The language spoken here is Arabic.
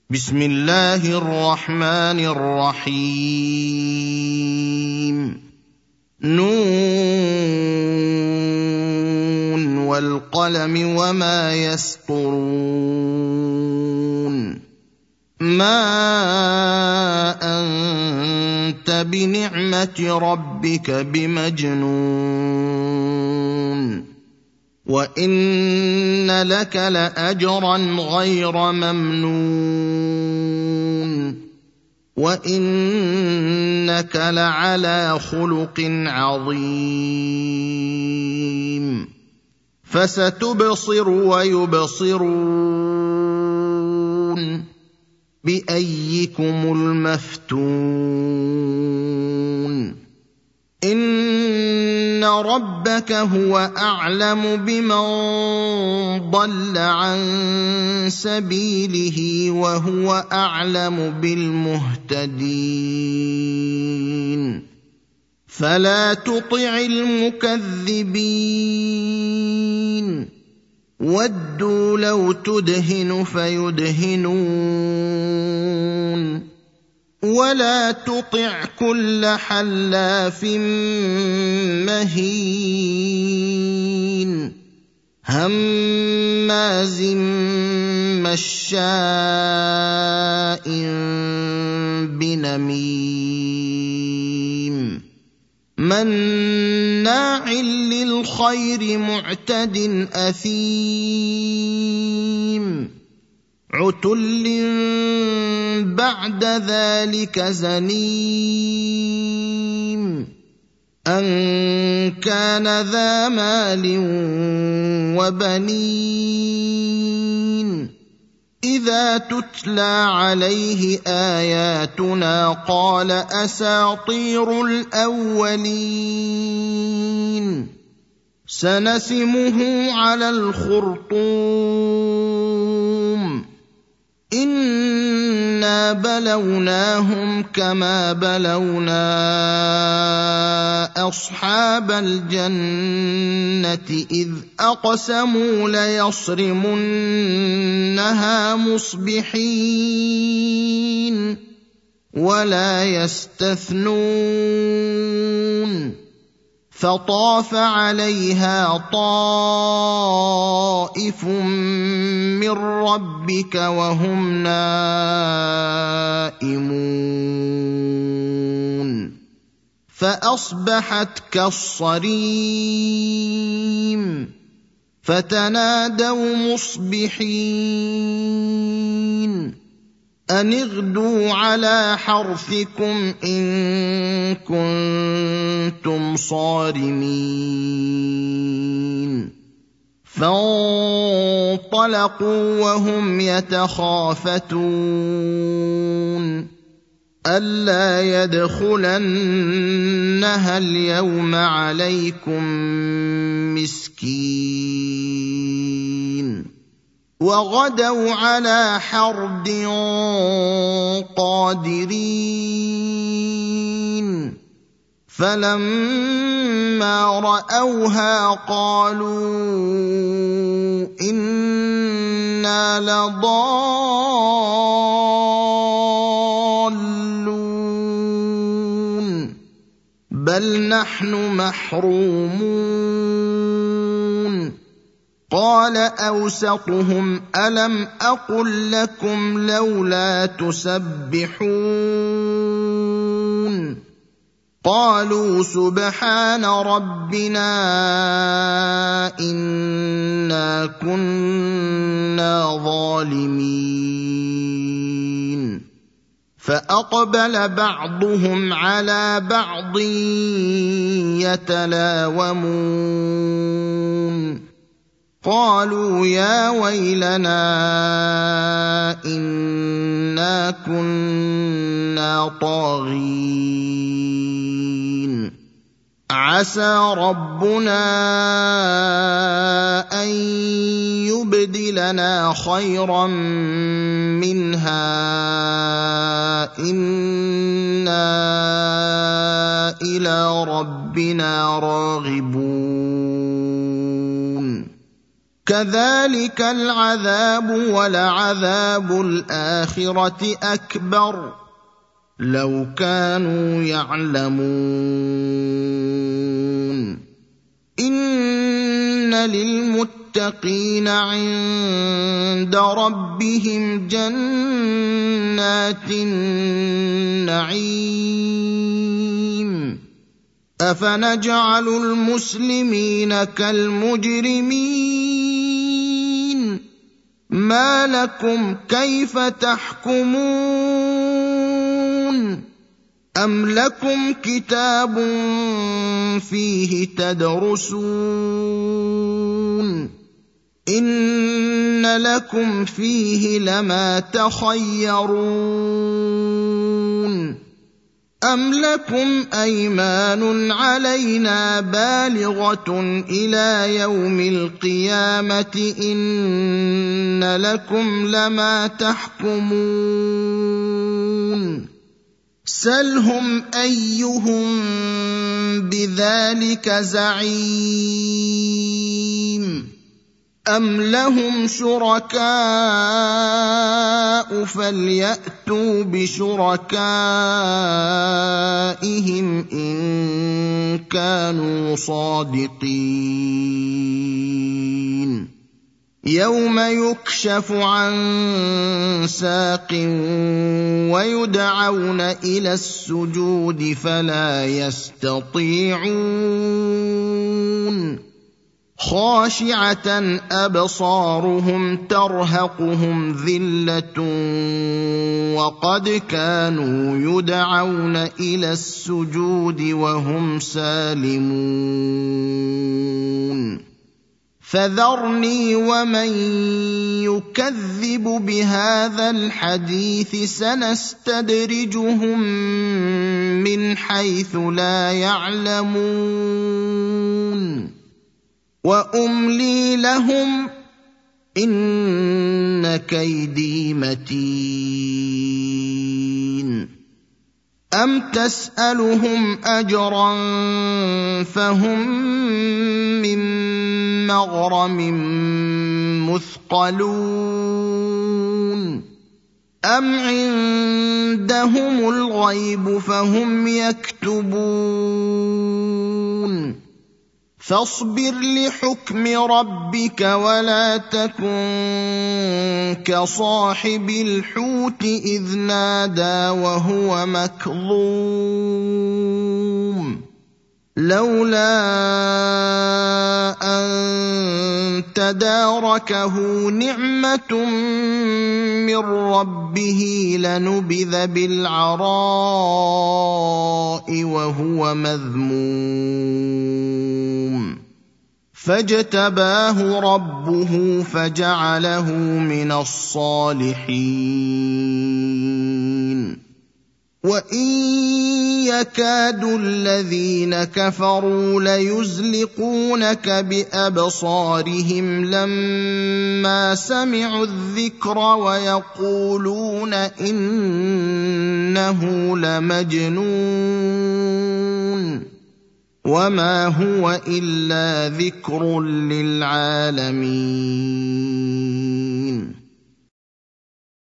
بسم الله الرحمن الرحيم. نون والقلم وما يسطرون. ما أنت بنعمة ربك بمجنون وإن لك لأجرا غير ممنون وإنك لعلى خلق عظيم. فستبصر ويبصرون بأيكم المفتون. إن ربك هو أعلم بمن ضل عن سبيله وهو أعلم بالمهتدين. فلا تطع المكذبين. ودوا لو تدهن فيدهنون. ولا تطع كل حلاف مهين هماز مشاء بنميم مناع للخير معتد أثيم عتل بعد ذلك زنيم أن كان ذا مال وبنين. إذا تتلى عليه آياتنا قال أساطير الأولين. سنسمه على الخرطوم. إنا بلوناهم كما بلونا أصحاب الجنة إذ أقسموا ليصرمنها مصبحين ولا يستثنون. فطاف عليها طائف من ربك وهم نائمون فأصبحت كالصريم. فتنادوا مصبحين أن اغدوا على حرثكم إن كنتم صارمين. فانطلقوا وهم يتخافتون ألا يدخلنها اليوم عليكم مسكين. وغدوا على حرد قادرين. فلما رأوها قالوا إنا لضالون بل نحن محرومون. قال أوسطهم ألم أقل لكم لولا تسبحون. قالوا سبحان ربنا إنا كنا ظالمين. فأقبل بعضهم على بعض يتلاومون قالوا يا ويلنا إنا كنا طاغين. عسى ربنا أن يبدلنا خيرا منها إنا إلى ربنا راغبون. كذلك العذاب ولعذاب الآخرة أكبر لو كانوا يعلمون إن للمتقين عند ربهم جنات النعيم أفنجعل المسلمين كالمجرمين ما لكم كيف تحكمون أم لكم كتاب فيه تدرسون إن لكم فيه لما تخيرون أم لكم أيمان علينا بالغة إلى يوم القيامة إن لكم لما تحكمون سلهم أيهم بذلك زعيم أم لهم شركاء فليأتوا بشركائهم إن كانوا صادقين يوم يكشف عن ساق ويدعون إلى السجود فلا يستطيعون خاشعة أبصارهم ترهقهم ذلة وقد كانوا يدعون إلى السجود وهم سالمون فذرني ومن يكذب بهذا الحديث سنستدرجهم من حيث لا يعلمون وأملي لهم إن كيدي متين أم تسألهم أجرا فهم من مغرم مثقلون أم عندهم الغيب فهم يكتبون فاصبر لحكم ربك ولا تكن كصاحب الحوت إذ نادى وهو مكظوم لولا أن تداركه نعمة من ربه لنبذ بالعراء وهو مذموم فاجتباه ربه فجعله من الصالحين وإن يكاد الذين كفروا ليزلقونك بأبصارهم لما سمعوا الذكر ويقولون إنه لمجنون وما هو إلا ذكر للعالمين